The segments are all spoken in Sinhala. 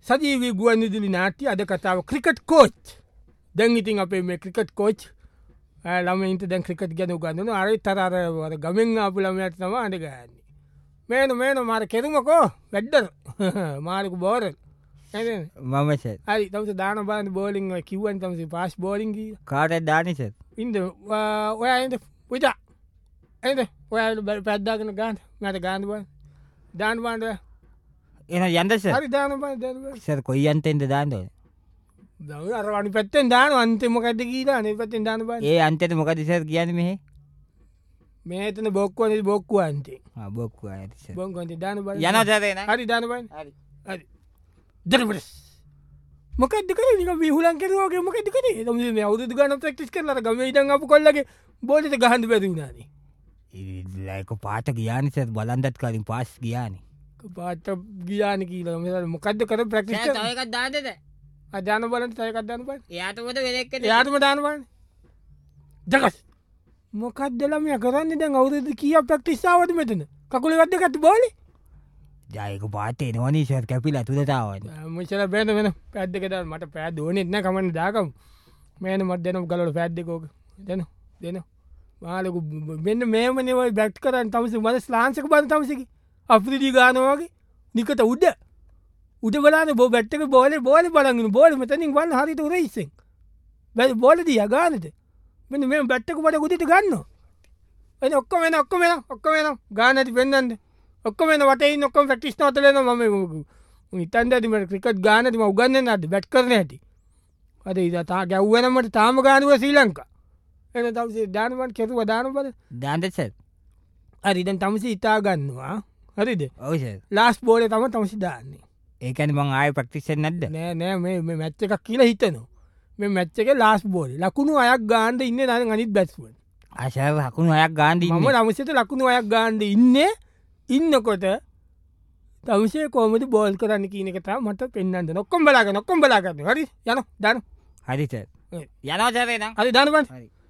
සජීවී ගුවන්විදුලි නාට්‍ය අද කතාව ක්‍රිකට් කෝච්. දැන් ඉතින් අපේ මේ ක්‍රිකට් කෝච් ළමයින්ට දැන් ක්‍රිකට් ගැන උගන්වන අර තර ගමෙන් ආපු ළමයාට තමයි අඬ ගහන්නේ. මේන මාර කෙරුමකෝ වැඩ්ඩර් මාරකු බෝරල් මම සර් හරි තවස දාන බාන බෝලිං කිව්වන් තමසි පාස් බෝලිං කාට දානි සර් ඉන්ද ඔය පුජා ඇද ඔය පැද්දාගෙන ගාන මට ගාන බ දාන බාන්ඩ එන යන්ද සර් හරි දාන බා සර් කොයි අන්තෙන්ද දාන්නද අරවනි පැත්තෙන් දාන අන්තෙම කැද කීලා අනේ පැත්තෙන් දාන බා ඒ අන්තෙට මොකද සර් කියන්නේ මෙහෙ මේතන බොක්කුවන බොක්කුව අන්තේ බොක්කුව බොන්කොන්ති දාන බ යන සරේන හරි දාන බයි හරි දරපටස් මොකද කර විහුලන් කෙරවාගේ මොකද කර ම අවුදු ගන ප්‍රක්ටිස් කරල ගම ඉඩන් අප කොල්ලගේ බෝලට ගහන්ඩ පැදනානේ ලයික පාට ගියානි සර් බලන්දත් කලින් පාස් ගියානි පාට ගියාන කියීල මොකක්ද කර ප්‍රක්ටිස් තයකත් දාදද අධ්‍යාන බලට තයකත් දන්න බ යාතමට වෙලෙක් යාතම දානබන්න ජකස් මොකක් දෙලම කරන්න දැන් අවුද කිය ප්‍රක්ටිස්සාාවට මෙතන කකුල ගත්ත ගත්ත බෝලි ජයක පාතේ නොවනී සර් කැපිල ඇතුළතාවන මචල බෑන වෙන පැද්දකට මට පැද ඕනෙත්න කමන්න දාකම් මේන මත් දෙනම් ගලට පැද්දකෝක දෙන දෙන මාලකු මෙන්න මේමනවයි බැට් කරන්න තමස මද ස්ලාංසක බල තමසකි අපිරිඩි ගානවාගේ නිකට උඩ උඩ බලාන බෝ බැට්ක බෝල බෝල බලගෙන බෝල මෙතනින් වන්න හරිත රයිසෙන් බැ බෝලදී අගානට මෙ මේ බැට්ටක පට ගුදිට ගන්න එ ඔක්කො වෙන ඔක්කො වෙන ඔක්කො වෙන ගානති පෙන්න්නද ඔක්කොම වට නොක්කොම ෆක්ටිස් නතලන ම ඉතන්ද ඇතිම ක්‍රිකට් ගානතිම උගන්න අද බැට් කරන ඇති අද ඉතා ගැව්වනමට තාම ගානුව ශ්‍රී ලංකා එන තවසේ දානවන් කෙරුව දාන බල දාන්දස අරිදන් තමසි ඉතා ගන්නවා හරිද ඔවස ලාස් බෝල තම තමසි දාන්නේ ඒකන මං ආය ප්‍රක්ටිසෙන් නැද්ද නෑ නෑ මේ මැච්ච එකක් කියලා හිතනවා මේ මැච්ච එක ලාස් බෝල ලකුණු අයක් ගාන්ඩ ඉන්න දන අනිත් බැස්ුව ආශාව හකුණු අයක් ගාන්ඩ ම නමසට ලකුණු අයක් ගාන්ඩ ඉන්නේ ඉන්නකොට තවසේ කෝමට බෝල් කරන්න කියනකතා මට පෙන්න්නද නොක්කොම් බලාග නොක්කොම් බලාගන්න හරි යන දන හරිත යනචරේ හරි දනබන්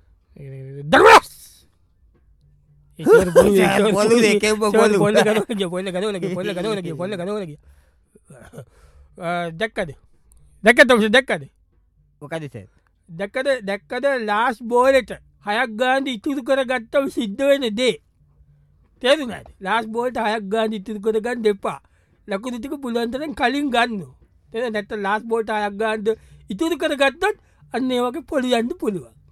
දැක්කද දැක්ක තමස දැක්කද මොකදස දැක්කද ලාස් බෝලට හයක් ගාන්ඩ ඉතුරු කර ගත්තම සිද්ධ වෙන දේ තේරුනට ලාස් බෝල්ට අයක් ගාන ඉතුරු කොට ගන්න දෙපා ලකුණතික පුළුවන්තරෙන් කලින් ගන්න තේ නැත්ත ලාස් බෝල්ට අයක් ගාන්ඩ ඉතුරු කර ගත්තත් අන්න ඒ වගේ පොලියන්ට පුළුවන්